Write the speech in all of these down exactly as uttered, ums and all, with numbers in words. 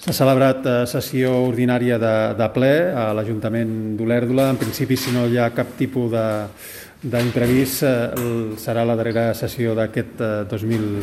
S'ha celebrat sessió ordinària de, de ple a l'Ajuntament d'Olèrdola. En principi, si no hi ha cap tipus de d'imprevist, eh, serà la darrera sessió d'aquest eh, dos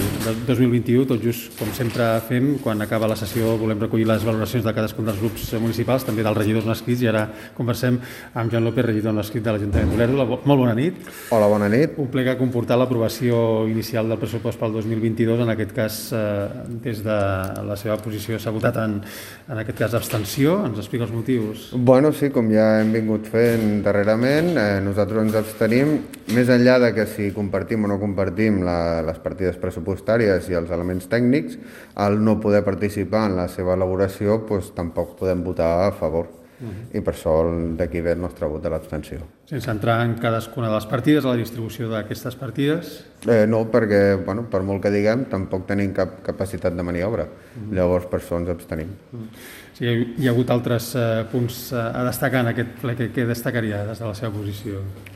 mil vint-i-u. Tot just, com sempre fem, quan acaba la sessió volem recollir les valoracions de cadascun dels grups municipals, també dels regidors no escrits, i ara conversem amb Joan López, regidor no escrit de l'Ajuntament d'Olèrdola. Molt bona nit. Hola, bona nit. Un ple que ha comportat l'aprovació inicial del pressupost pel dos mil vint-i-dos. En aquest cas, eh, des de la seva posició, s'ha votat en, en aquest cas abstenció. Ens explica els motius? Bueno, sí, com ja hem vingut fent darrerament, eh, nosaltres ens abstenim. Més enllà de que si compartim o no compartim la, les partides pressupostàries i els elements tècnics, al no poder participar en la seva elaboració, doncs, tampoc podem votar a favor. Uh-huh. I per això d'aquí ve el nostre vot de l'abstenció. Sense entrar en cadascuna de les partides, a la distribució d'aquestes partides? Eh, no, perquè, bueno, per molt que diguem, tampoc tenim cap capacitat de maniobra. Uh-huh. Llavors, per això ens abstenim. Uh-huh. Sí, hi ha hagut altres eh, punts eh, a destacar en aquest ple. Què destacaria des de la seva posició?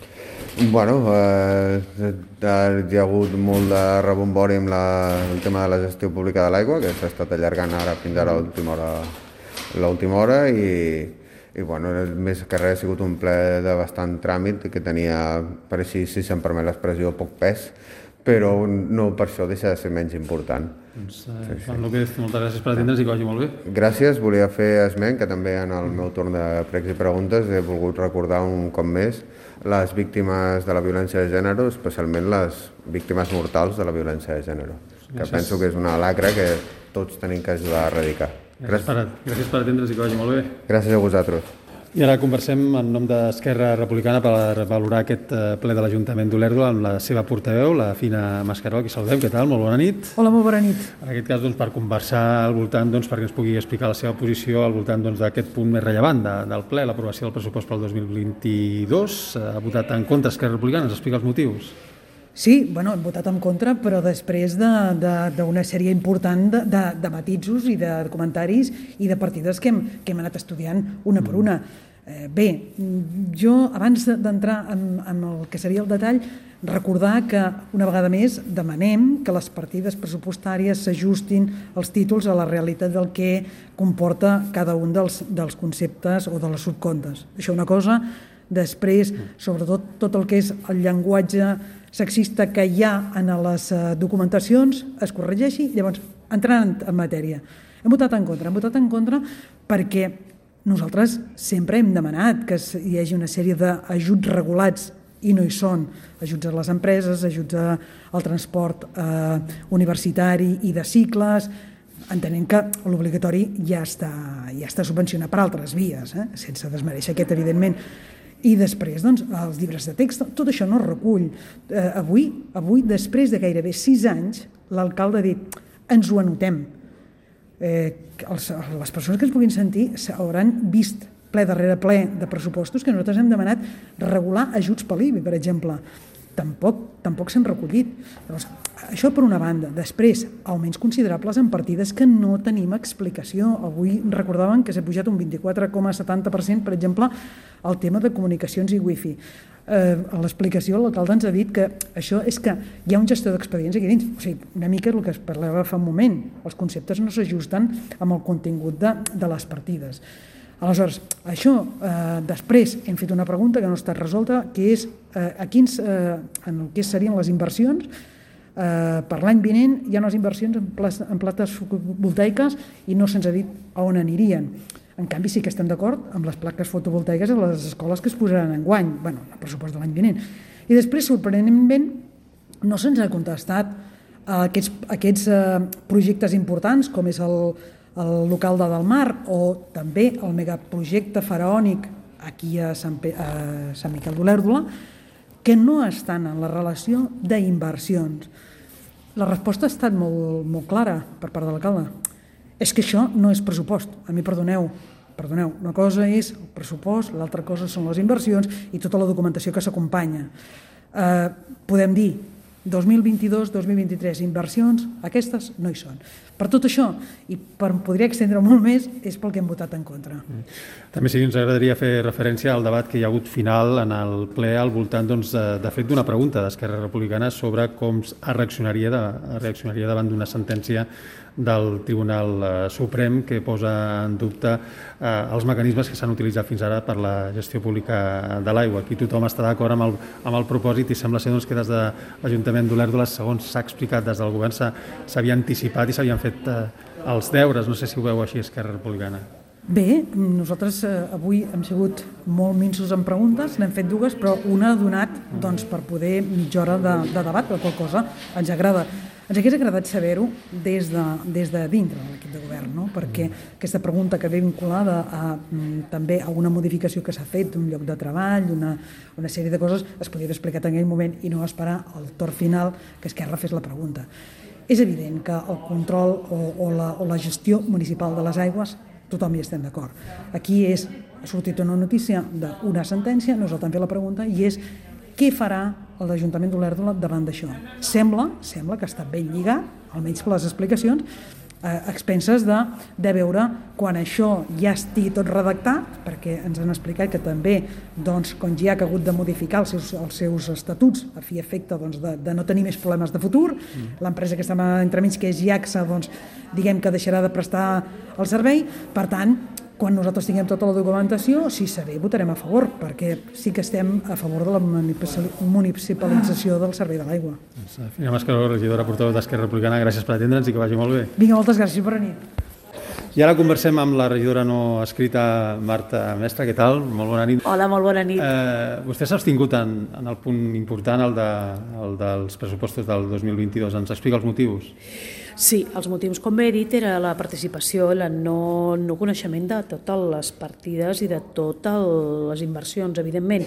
Bueno, eh, hi ha hagut molt de rebombori amb la, el tema de la gestió pública de l'aigua, que s'ha estat allargant ara fins ara l'última hora, l'última hora i, i bueno, més que res ha sigut un ple de bastant tràmit, que tenia, per així, si se'm permet l'expressió, poc pes, però no per això deixa de ser menys important. Doncs, eh, Joan López, moltes gràcies per atendre'ns i que vagi molt bé. Gràcies. Volia fer esment que també en el meu torn de pregs i preguntes he volgut recordar un cop més les víctimes de la violència de gènere, especialment les víctimes mortals de la violència de gènere, que gràcies. Penso que és una lacra que tots tenim que ajudar a erradicar. Gràcies, gràcies. Per, gràcies per atendre'ns i que vagi molt bé. Gràcies a vosaltres. I ara conversem en nom d'Esquerra Republicana per valorar aquest ple de l'Ajuntament d'Olèrdola amb la seva portaveu, la Fina Mascaró, que saludem. Què tal? Molt bona nit. Hola, molt bona nit. En aquest cas, doncs, per conversar al voltant, doncs, perquè ens pugui explicar la seva posició al voltant doncs, d'aquest punt més rellevant de, del ple, l'aprovació del pressupost pel dos mil vint-i-dos. Ha votat en contra Esquerra Republicana. Ens explica els motius? Sí, bueno, hem votat en contra, però després d'una sèrie important de, de, de matisos i de comentaris i de partides que hem, que hem anat estudiant una per una. Eh, bé, jo, abans d'entrar en, en el que seria el detall, recordar que una vegada més demanem que les partides pressupostàries s'ajustin els títols a la realitat del que comporta cada un dels, dels conceptes o de les subcontes. Això una cosa. Després, sobretot, tot el que és el llenguatge sexista que hi ha en les documentacions es corregeixi. Llavors, entrant en matèria, hem votat en contra. Hem votat en contra perquè nosaltres sempre hem demanat que hi hagi una sèrie d'ajuts regulats i no hi són. Ajuts a les empreses, ajuts al transport eh, universitari i de cicles, entenent que l'obligatori ja està, ja està subvencionat per altres vies, eh? Sense desmereixer aquest, evidentment. I després, doncs, els llibres de text, tot això no es recull. Eh, avui, avui, després de gairebé sis anys, l'alcalde ha dit, ens ho anotem. Eh, els, les persones que ens puguin sentir hauran vist ple darrere ple de pressupostos que nosaltres hem demanat regular ajuts per l'I B I, per exemple. Tampoc, tampoc s'han recollit. Llavors, això per una banda. Després, augments considerables en partides que no tenim explicació. Avui recordaven que s'ha pujat un vint-i-quatre coma setanta per cent, per exemple, el tema de comunicacions i wifi. Eh, a l'explicació l'alcalde ens ha dit que això és que hi ha un gestor d'expedients aquí dins. O sigui, una mica és el que es parlava fa un moment. Els conceptes no s'ajusten amb el contingut de, de les partides. Aleshores, això, eh, després hem fet una pregunta que no ha estat resolta, que és eh, a quins, eh, en el que serien les inversions. Eh, per l'any vinent hi ha unes inversions en, places, en plaques fotovoltaiques i no se'ns ha dit a on anirien. En canvi, sí que estem d'acord amb les plaques fotovoltaiques a les escoles que es posaran enguany, bueno, el pressupost de l'any vinent. I després, sorprenentment, no se'ns ha contestat a aquests, aquests eh, projectes importants, com és el el local de Delmar o també el megaprojecte faraònic aquí a Sant, Pe a Sant Miquel d'Olèrdola, que no estan en la relació d'inversions. La resposta ha estat molt, molt clara per part de l'alcalde. És que això no és pressupost. A mi, perdoneu, perdoneu, una cosa és el pressupost, l'altra cosa són les inversions i tota la documentació que s'acompanya. Eh, podem dir dos mil vint-i-dos dos mil vint-i-tres, inversions, aquestes no hi són. Per tot això, i per podria extendre molt més, és pel que hem votat en contra. També sí, ens agradaria fer referència al debat que hi ha hagut final en el ple al voltant, doncs, de, de fet, d'una pregunta d'Esquerra Republicana sobre com reaccionaria, de, reaccionaria davant d'una sentència del Tribunal Suprem que posa en dubte eh, els mecanismes que s'han utilitzat fins ara per la gestió pública de l'aigua. Aquí tothom està d'acord amb, el, amb el propòsit i sembla ser doncs, que des de l'Ajuntament d'Olèrdola, segons s'ha explicat des del govern, s'havia anticipat i s'havien fet eh, els deures. No sé si ho veu així, Esquerra Republicana. Bé, nosaltres eh, avui hem sigut molt minsos en preguntes, n'hem fet dues, però una ha donat doncs, per poder mitja hora de, de debat, la qual cosa ens agrada. Ens hauria agradat saber-ho des, de, des de dintre de l'equip de govern, no? Perquè aquesta pregunta que ve vinculada a, també a una modificació que s'ha fet d'un lloc de treball, una, una sèrie de coses, es podia haver explicat en aquell moment i no esperar al torn final que Esquerra fes la pregunta. És evident que el control o, o, la, o la gestió municipal de les aigües tothom hi estem d'acord. Aquí és, ha sortit una notícia d'una sentència, nosaltres hem fet la pregunta, i és què farà l'Ajuntament d'Olèrdola davant d'això? Sembla, sembla que està ben lligat, almenys per les explicacions, a expenses de, de veure quan això ja estigui tot redactat, perquè ens han explicat que també, doncs, quan ja ha hagut de modificar els seus, els seus estatuts a fi efecte doncs, de, de no tenir més problemes de futur, mm. l'empresa que està entremig, que és IACSA, doncs, diguem que deixarà de prestar el servei. Per tant, quan nosaltres tinguem tota la documentació, si seré, votarem a favor, perquè sí que estem a favor de la municipalització del servei de l'aigua. Fina Mascaró, regidora portaveu d'Esquerra Republicana, gràcies per atendre'ns i que vagi molt bé. Vinga, moltes gràcies, bona nit. I ara conversem amb la regidora no escrita, Marta Mestre. Què tal? Molt bona nit. Hola, molt bona nit. Eh, vostè s'ha abstingut en, en el punt important, el, de, el dels pressupostos del dos mil vint-i-dos. Ens explica els motius? Sí, els motius, com bé he dit, era la participació, el no, no coneixement de totes les partides i de totes les inversions, evidentment.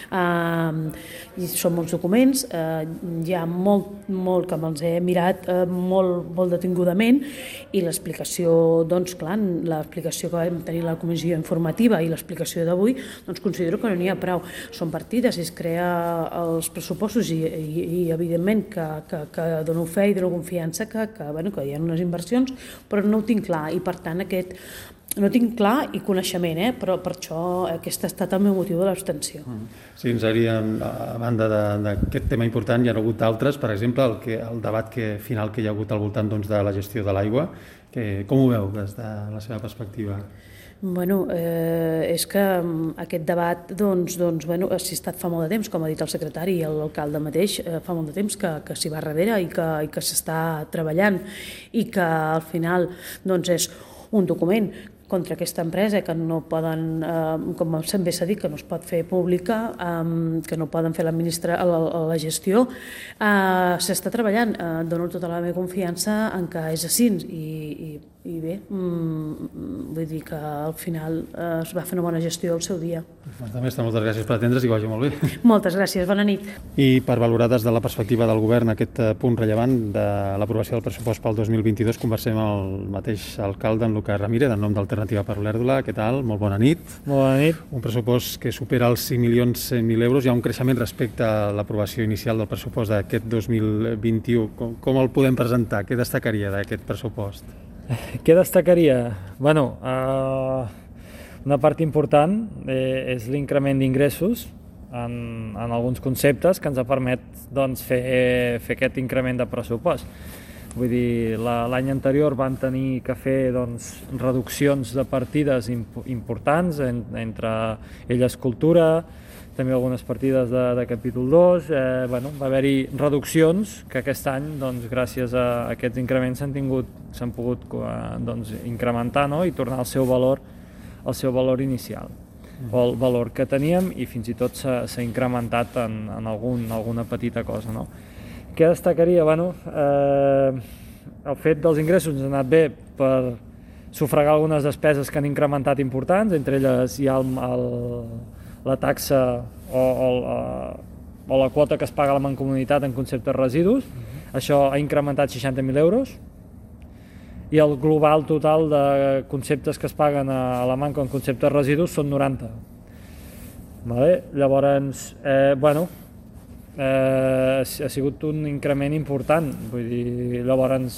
Eh, són molts documents, eh, hi ha molt, molt que me'ls he mirat eh, molt, molt detingudament, i l'explicació, doncs clar, l'explicació que vam tenir a la comissió informativa i l'explicació d'avui, doncs considero que no n'hi ha prou. Són partides i es crea els pressupostos i, i, i evidentment que, que, que dono fe i dono confiança que, que bueno, que hi ha unes inversions, però no ho tinc clar i per tant aquest no tinc clar i coneixement, eh? Però per això aquest ha estat el meu motiu de l'abstenció. Sí, ens agradaria, a banda d'aquest tema important, hi ha hagut d'altres, per exemple, el, que, el debat que, final que hi ha hagut al voltant doncs, de la gestió de l'aigua. Com ho veu des de la seva perspectiva? Bueno, eh, és que aquest debat doncs, doncs, bueno, ha estat fa molt de temps, com ha dit el secretari i l'alcalde mateix, eh, fa molt de temps que, que s'hi va darrere i que, i que s'està treballant i que al final doncs, és un document contra aquesta empresa que no poden, eh, com sempre s'ha dit, que no es pot fer pública, eh, que no poden fer l'administra la, la gestió, eh, s'està treballant. Eh, dono tota la meva confiança en que és així i, i, i bé, mm, vull dir que al final eh, es va fer una bona gestió al seu dia. Marta Mestre, moltes gràcies per atendre's i que vagi molt bé. Moltes gràcies, bona nit. I per valorar des de la perspectiva del govern aquest punt rellevant de l'aprovació del pressupost pel dos mil vint-i-dos, conversem amb el mateix alcalde, en Lucas Ramírez, en nom d'Alternativa per Olèrdola. Què tal? Molt bona nit. Molt bona nit. Un pressupost que supera els cinc milions cent mil euros. Hi ha un creixement respecte a l'aprovació inicial del pressupost d'aquest dos mil vint-i-u. Com, com el podem presentar? Què destacaria d'aquest pressupost? Què destacaria? Bueno, uh, una part important eh, és l'increment d'ingressos en, en alguns conceptes que ens ha permet doncs, fer, eh, fer aquest increment de pressupost. Vull dir, l'any anterior van tenir que fer doncs, reduccions de partides imp importants, en, entre elles cultura, també algunes partides de, de capítol dos. Eh, bueno, va haver-hi reduccions que aquest any, doncs, gràcies a aquests increments, s'han tingut, s'han pogut eh, doncs, incrementar, no? I tornar al seu valor, al seu valor inicial, o el valor que teníem, i fins i tot s'ha incrementat en, en algun, alguna petita cosa, no? Què destacaria? Bueno, eh, el fet dels ingressos ens ha anat bé per sufragar algunes despeses que han incrementat importants, entre elles hi ha el, el, la taxa o, o, o la quota que es paga a la Mancomunitat en concepte de residus. Uh-huh. Això ha incrementat seixanta mil euros, i el global total de conceptes que es paguen a la Manco en concepte de residus són noranta. Vale? Llavors, eh, bueno, Eh, ha sigut un increment important, vull dir, llavors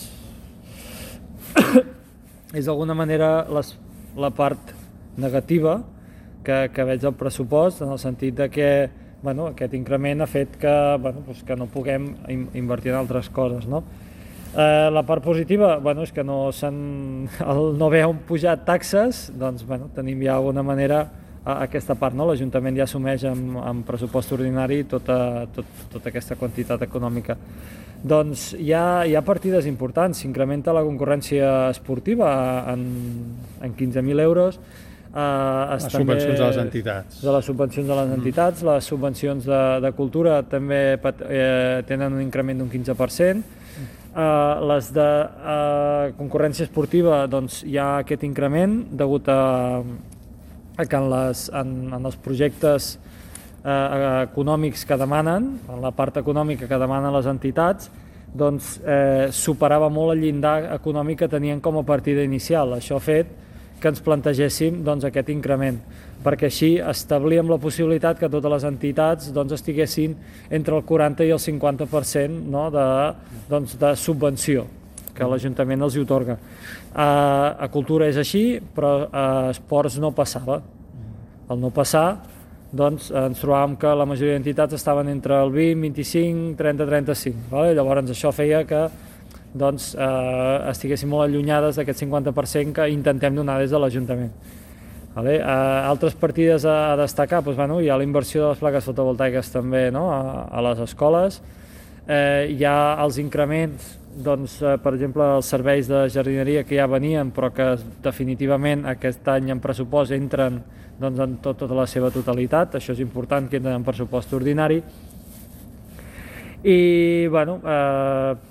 és d'alguna manera les, la part negativa que, que veig del pressupost, en el sentit de que bueno, aquest increment ha fet que, bueno, doncs que no puguem invertir en altres coses, no? Eh, la part positiva, bueno, és que no s'han, al no haver pujat taxes, doncs bueno, tenim ja d'alguna manera a, aquesta part, no? L'Ajuntament ja assumeix amb, amb pressupost ordinari tota, tot, tota aquesta quantitat econòmica. Doncs hi ha, hi ha partides importants, s'incrementa la concurrència esportiva en, en quinze mil euros, Uh, les subvencions de les entitats. De les subvencions de les entitats, mm. les subvencions de, de cultura també eh, tenen un increment d'un quinze per cent. Uh, les de uh, concurrència esportiva, doncs hi ha aquest increment degut a, a que en, les, en, en els projectes uh, econòmics que demanen, en la part econòmica que demanen les entitats, doncs eh, superava molt el llindar econòmic que tenien com a partida inicial. Això ha fet que ens plantegéssim doncs, aquest increment, perquè així establíem la possibilitat que totes les entitats doncs, estiguessin entre el quaranta i el cinquanta per cent, no, de, doncs, de subvenció que l'Ajuntament els hi otorga. A, a cultura és així, però a esports no passava. Al no passar, doncs, ens trobàvem que la majoria d'entitats estaven entre el vint, vint-i-cinc, trenta, trenta-cinc. Vale? Llavors això feia que doncs, eh, estiguessin molt allunyades d'aquest cinquanta per cent que intentem donar des de l'Ajuntament. Vale? Eh, altres partides a, a destacar, doncs, bueno, hi ha la inversió de les plaques fotovoltaiques també, no? a, a les escoles, eh, hi ha els increments, doncs, eh, per exemple, els serveis de jardineria que ja venien però que definitivament aquest any en pressupost entren doncs, en tot, tota la seva totalitat, això és important que entren en pressupost ordinari. I, bueno, eh,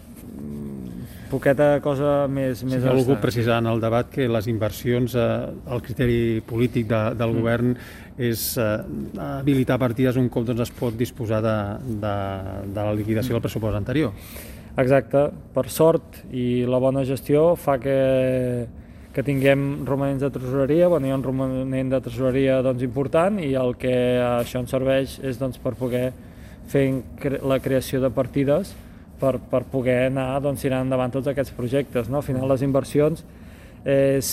poqueta cosa més... Si més ha volgut precisar en el debat que les inversions, eh, el criteri polític de, del mm. govern és eh, habilitar partides un cop doncs, es pot disposar de, de, de la liquidació del pressupost anterior. Exacte. Per sort i la bona gestió fa que, que tinguem romanents de tresoreria, bueno, hi ha un romanent de tresoreria doncs, important i el que això ens serveix és doncs, per poder fer la creació de partides Per, per poder anar doncs, tirant endavant tots aquests projectes. No? Al final les inversions és,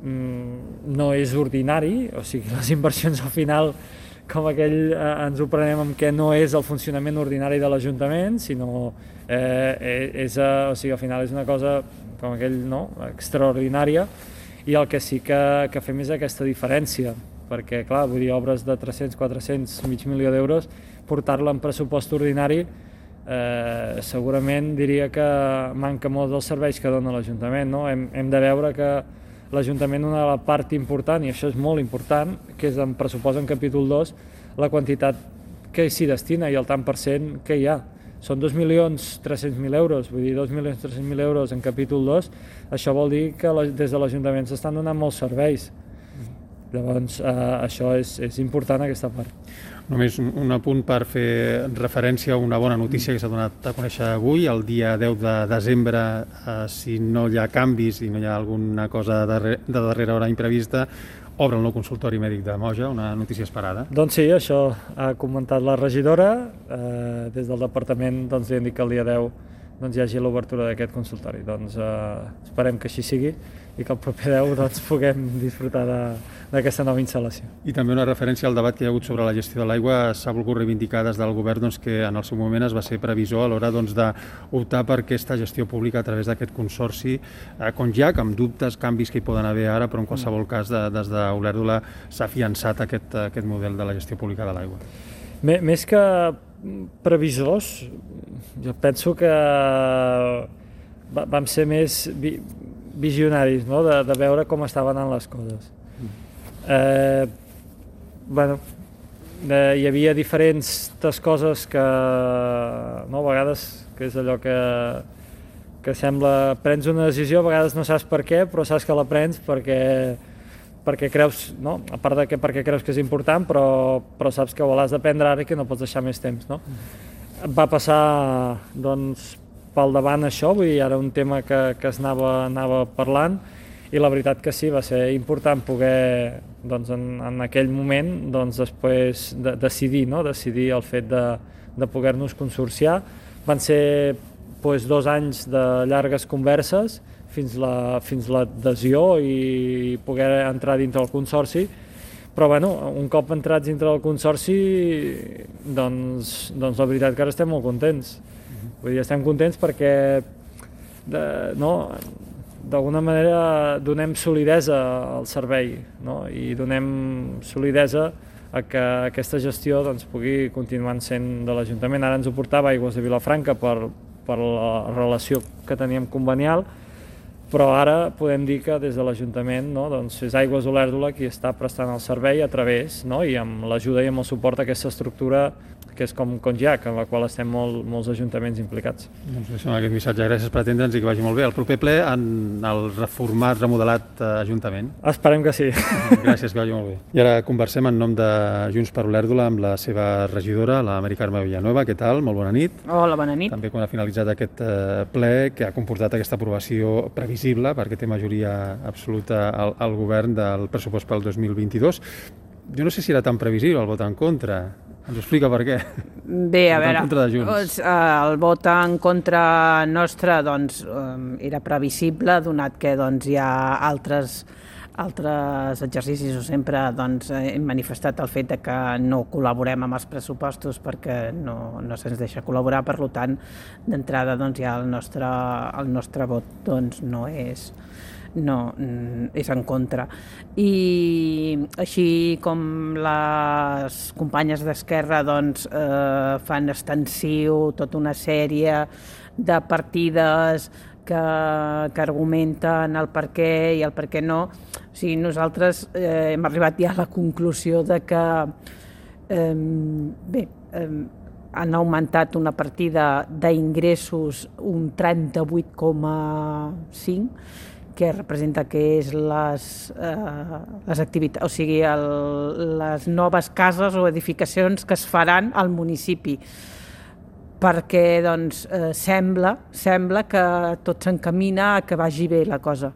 mm, no és ordinari, o sigui, les inversions al final, com aquell eh, ens ho prenem amb que no és el funcionament ordinari de l'Ajuntament, sinó eh, és, o sigui, al final és una cosa com aquell, no? extraordinària, i el que sí que, que fem és aquesta diferència, perquè clar, vull dir, obres de tres-cents, quatre-cents, mig milió d'euros, portar-la en pressupost ordinari Eh, segurament diria que manca molt dels serveis que dona l'Ajuntament. No? Hem, hem de veure que l'Ajuntament, una de la part important, i això és molt important, que és en pressupost en capítol dos, la quantitat que s'hi destina i el tant per cent que hi ha. Són dos milions tres-cents mil euros, vull dir, dos milions tres-cents mil euros en capítol dos, això vol dir que la, des de l'Ajuntament s'estan donant molts serveis. Llavors, eh, això és, és important, aquesta part. Només un apunt per fer referència a una bona notícia que s'ha donat a conèixer avui. El dia deu de desembre, eh, si no hi ha canvis i no hi ha alguna cosa de, de darrera hora imprevista, obre el nou consultori mèdic de Moja, una notícia esperada. Doncs sí, això ha comentat la regidora. Eh, des del departament doncs, li han dit que el dia deu doncs, hi hagi l'obertura d'aquest consultori. Doncs eh, esperem que així sigui i que el proper deu doncs, puguem disfrutar d'aquesta nova instal·lació. I també una referència al debat que hi ha hagut sobre la gestió de l'aigua. S'ha volgut reivindicar des del govern doncs, que en el seu moment es va ser previsor a l'hora doncs, d'optar per aquesta gestió pública a través d'aquest consorci, eh, com ja que amb dubtes, canvis que hi poden haver ara, però en qualsevol cas de, des d'Olèrdola s'ha afiançat aquest, aquest model de la gestió pública de l'aigua. Més que previsors, jo penso que vam ser més visionaris, no? de, de veure com estaven anant les coses. Eh, bueno, eh, hi havia diferents coses que, no, a vegades, que és allò que, que sembla, prens una decisió, a vegades no saps per què, però saps que la prens perquè, perquè creus, no? A part de que perquè creus que és important, però, però saps que ho has de prendre ara i que no pots deixar més temps, no? Va passar, doncs, pel davant això, vull dir, era un tema que, que es anava, anava parlant, i la veritat que sí, va ser important poder, doncs, en, en aquell moment, doncs, després de, decidir, no? decidir el fet de, de poder-nos consorciar. Van ser doncs, dos anys de llargues converses fins la, fins l'adhesió i poder entrar dintre del consorci, però bueno, un cop entrats dintre del consorci, doncs, doncs la veritat que ara estem molt contents. Vull dir, estem contents perquè d'alguna manera donem solidesa al servei, no? I donem solidesa a que aquesta gestió doncs, pugui continuar sent de l'Ajuntament. Ara ens ho portava Aigües de Vilafranca per, per la relació que teníem convenial, però ara podem dir que des de l'Ajuntament, no, doncs és Aigües Olèrdola qui està prestant el servei a través, no, i amb l'ajuda i amb el suport d'aquesta estructura que és com Conjac, en la qual estem molt, molts ajuntaments implicats. Doncs deixem aquest missatge. Gràcies per atendre'ns i que vagi molt bé. El proper ple en el reformat, remodelat eh, Ajuntament. Esperem que sí. Gràcies, que vagi molt bé. I ara conversem en nom de Junts per Olèrdola amb la seva regidora, la Mari Carme Villanueva. Què tal? Molt bona nit. Hola, bona nit. També quan ha finalitzat aquest eh, ple que ha comportat aquesta aprovació previsible, perquè té majoria absoluta al, al govern del pressupost pel dos mil vint-i-dos. Jo no sé si era tan previsible el vot en contra. Ens ho explica per què. Bé, a veure, doncs, el vot en contra nostre doncs, era previsible, donat que doncs, hi ha altres, altres exercicis o sempre doncs, hem manifestat el fet de que no col·laborem amb els pressupostos perquè no, no se'ns deixa col·laborar, per tant, d'entrada doncs, ja el nostre, el nostre vot doncs, no és... no, és en contra. I així com les companyes d'Esquerra doncs, eh, fan extensiu tota una sèrie de partides que, que argumenten el per què i el per què no, o sigui, nosaltres eh, hem arribat ja a la conclusió de que eh, bé, eh, han augmentat una partida d'ingressos un trenta-vuit coma cinc, que representa que és les, eh, les activitats, o sigui, el, les noves cases o edificacions que es faran al municipi, perquè doncs, eh, sembla, sembla que tot s'encamina a que vagi bé la cosa.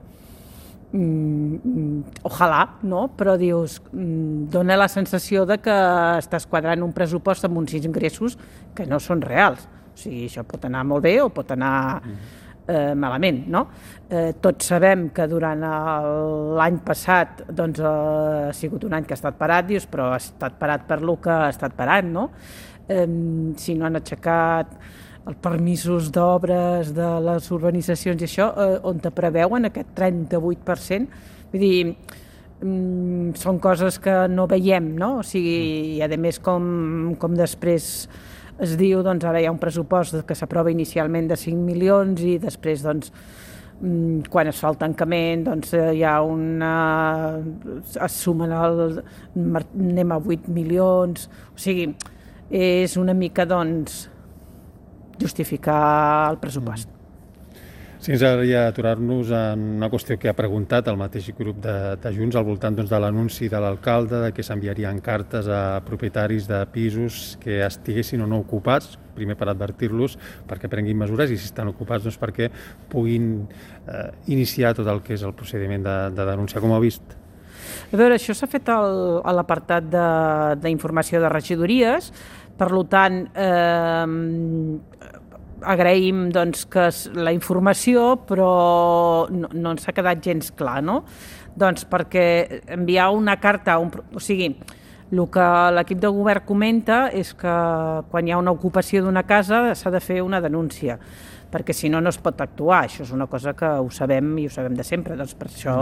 Mm, ojalà, no? Però dius, mm, dona la sensació de que estàs quadrant un pressupost amb uns ingressos que no són reals. O sigui, això pot anar molt bé o pot anar... Eh, malament, no? Eh, tots sabem que durant l'any passat doncs, eh, ha sigut un any que ha estat parat, dius, però ha estat parat per lo que ha estat parat, no? Eh, si no han aixecat els permisos d'obres de les urbanitzacions i això, eh, on te preveuen aquest trenta-vuit per cent, vull dir, mm, són coses que no veiem, no? O sigui, i a més com, com després es diu, doncs ara hi ha un pressupost que s'aprova inicialment de cinc milions i després, doncs, quan es fa el tancament, doncs hi ha una... es sumen el... anem a vuit milions, o sigui, és una mica, doncs, justificar el pressupost. Sí, ens agradaria aturar-nos en una qüestió que ha preguntat el mateix grup de, de Junts al voltant doncs, de l'anunci de l'alcalde de que s'enviarien cartes a propietaris de pisos que estiguessin o no ocupats, primer per advertir-los perquè prenguin mesures i si estan ocupats doncs, perquè puguin eh, iniciar tot el que és el procediment de, de denúncia. Com ho ha vist? A veure, això s'ha fet al, a l'apartat d'informació de, de regidories, per tant, eh, agraïm doncs, que la informació, però no, no ens ha quedat gens clar, no? Doncs perquè enviar una carta, un, o sigui, el que l'equip de govern comenta és que quan hi ha una ocupació d'una casa s'ha de fer una denúncia, perquè si no no es pot actuar. Això és una cosa que ho sabem i ho sabem de sempre, doncs per això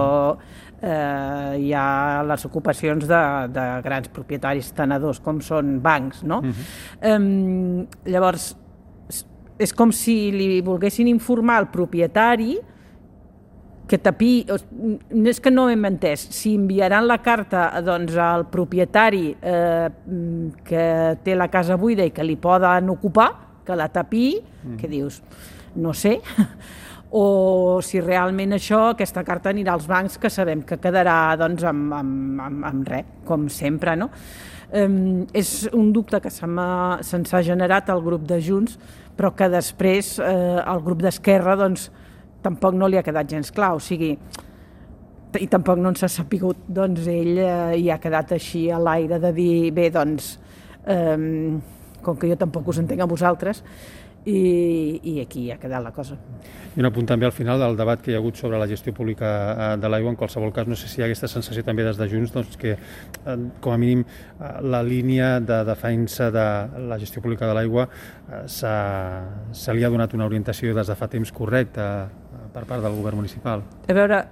eh, hi ha les ocupacions de, de grans propietaris tenedors com són bancs, no? Uh-huh. eh, llavors, és com si li volguessin informar al propietari que tapi... No és que no hem entès, si enviaran la carta doncs, al propietari eh, que té la casa buida i que li poden ocupar, que la tapi, mm. que dius, no sé, o si realment això, aquesta carta anirà als bancs que sabem que quedarà doncs, amb, amb, amb, amb res, com sempre, no? Um, és un dubte que se'ns ha generat al grup de Junts, però que després eh, el grup d'Esquerra doncs, tampoc no li ha quedat gens clar, o sigui, i tampoc no ens ha sapigut, doncs ell eh, hi ha quedat així a l'aire de dir, bé, doncs, eh, com que jo tampoc us entenc a vosaltres, i, i aquí ha quedat la cosa. I un apunt també al final del debat que hi ha hagut sobre la gestió pública de l'aigua. En qualsevol cas, no sé si hi ha aquesta sensació també des de Junts doncs, que, com a mínim, la línia de defensa de la gestió pública de l'aigua se li ha donat una orientació des de fa temps correcta per part del govern municipal. A veure,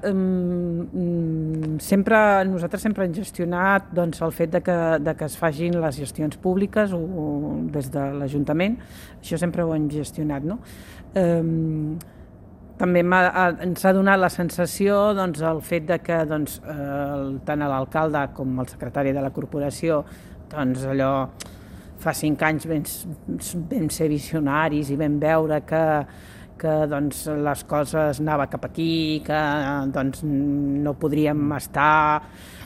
um, sempre, nosaltres sempre hem gestionat doncs, el fet de que, de que es facin les gestions públiques o, o des de l'Ajuntament. Això sempre ho hem gestionat, no? Um, també ens ha donat la sensació doncs, el fet de que doncs, eh, tant l'alcalde com el secretari de la corporació doncs, allò, fa cinc anys vam, vam ser visionaris i vam veure que, que doncs, les coses anava cap aquí, que doncs, no podríem estar...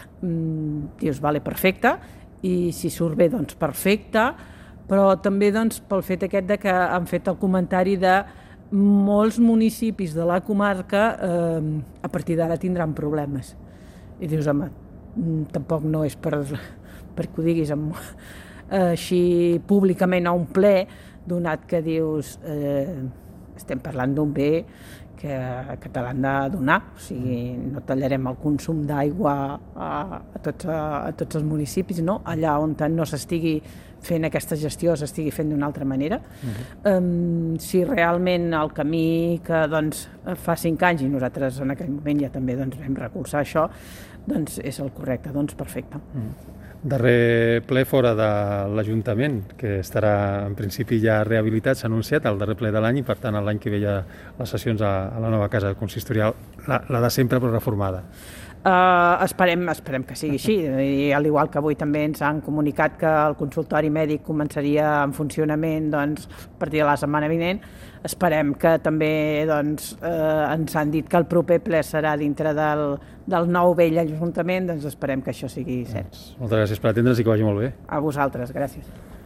Dius, vale, perfecte, i si surt bé, doncs perfecte, però també doncs, pel fet aquest de que han fet el comentari de molts municipis de la comarca eh, a partir d'ara tindran problemes. I dius, home, tampoc no és per, perquè ho diguis amb, així públicament a un ple, donat que dius eh, estem parlant d'un bé que, que te l'han de donar, o sigui, no tallarem el consum d'aigua a, a, tots, a, a tots els municipis, no? Allà on no s'estigui fent aquesta gestió s'estigui fent d'una altra manera. Uh-huh. um, si realment el camí que doncs, fa cinc anys, i nosaltres en aquell moment ja també doncs, vam recolzar això, doncs és el correcte, doncs perfecte. Uh-huh. Darrer ple fora de l'Ajuntament, que estarà en principi ja rehabilitat, s'ha anunciat el darrer ple de l'any i per tant l'any que ve hi ha les sessions a, a la nova casa consistorial, la, la de sempre però reformada. Uh, esperem, esperem que sigui així, i al igual que avui també ens han comunicat que el consultori mèdic començaria en funcionament doncs, a partir de la setmana vinent, esperem que també doncs, eh, ens han dit que el proper ple serà dintre del, del nou vell Ajuntament, doncs esperem que això sigui cert. Moltes gràcies per atendre'ns i que vagi molt bé. A vosaltres, gràcies.